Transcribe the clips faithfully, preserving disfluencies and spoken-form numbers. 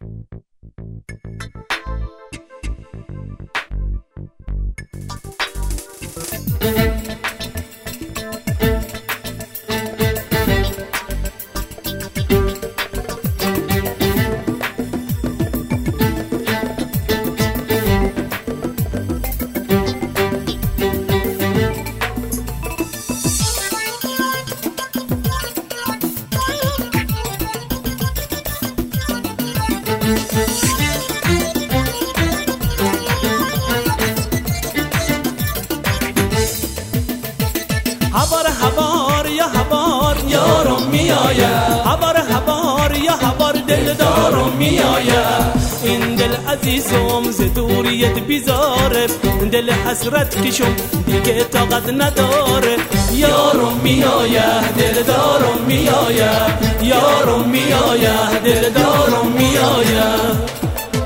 هوار هوار یا هوار یارم میآید، هوار هوار یا هوار دلدارم میآید. این دل عزیزم ز دوریت بیزاره، دل حسرت کشم دیگه طاقت نداره. یارم میآید دلدارم میآید، یارم میآید دلدارم میآید.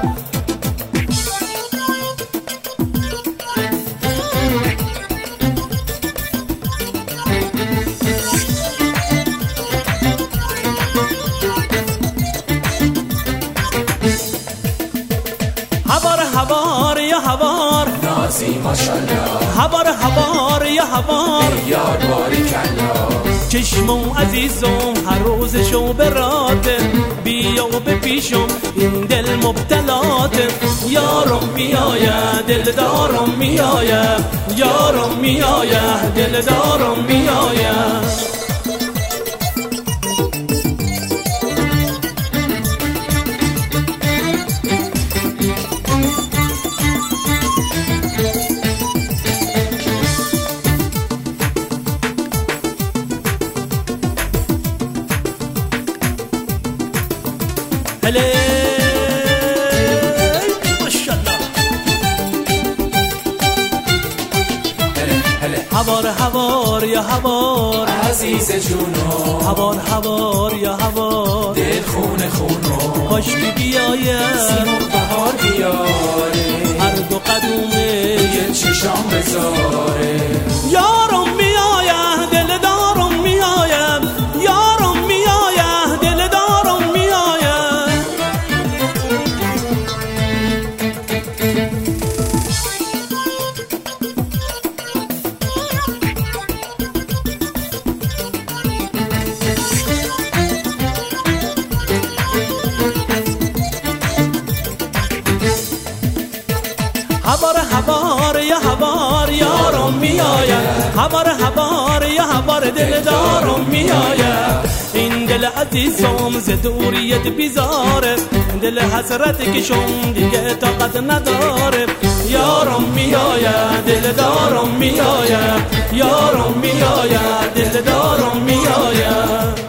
هوار هوار یا هوار نازی ماشالله، هوار هوار یا هوار یار باریکالله. چشمم عزیزم هر روز شو براته، بیا و بپیشم این دل مبتلاته. یارم میآید دلدارم میآید، یارم میآید دلدارم میآید. هله ماشالله هله هله هوار هوار یا هوار عزیز جونو، هوار هوار یا هوار دل خونه خونو. کاش که بیاید سیمون بهار بیاره، هر دو قدومه یه چشام بذاره. یارم میآید دلدارم میآید، یارم میآید دلدارم میآید. هوار هوار یا هوار یارم میآید، هوار هوار یا هوار دلدارم میآید. این دل عزیزم ز دوریت بیزاره، دل حسرت کشم دیگه طاقت نداره. یارم میآید دلدارم میآید، یارم میآید دلدارم میآید.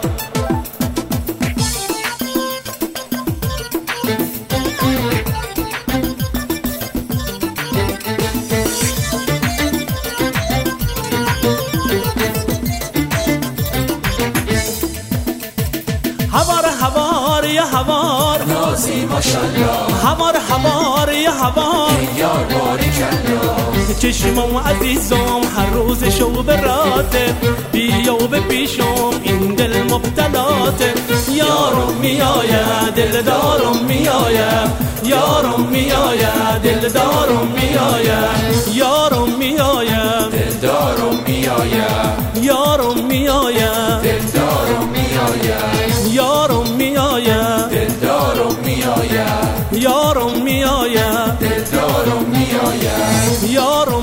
هوار هوار یا هوار نازی ماشالله، هوار هوار یا هوار یار باریکالله. چشمم عزیزم هر روز شو براته، بیا و بپیشم این دل مبتلاته. یارم میآید دلدارم میآید، یارم میآید دلدارم میآید، یارم میآید دلدارم میآید، یارم میآید دلدارم میآید، یارم میآید دلدارم میآید، یارم میآید دلدارم میآید. یارم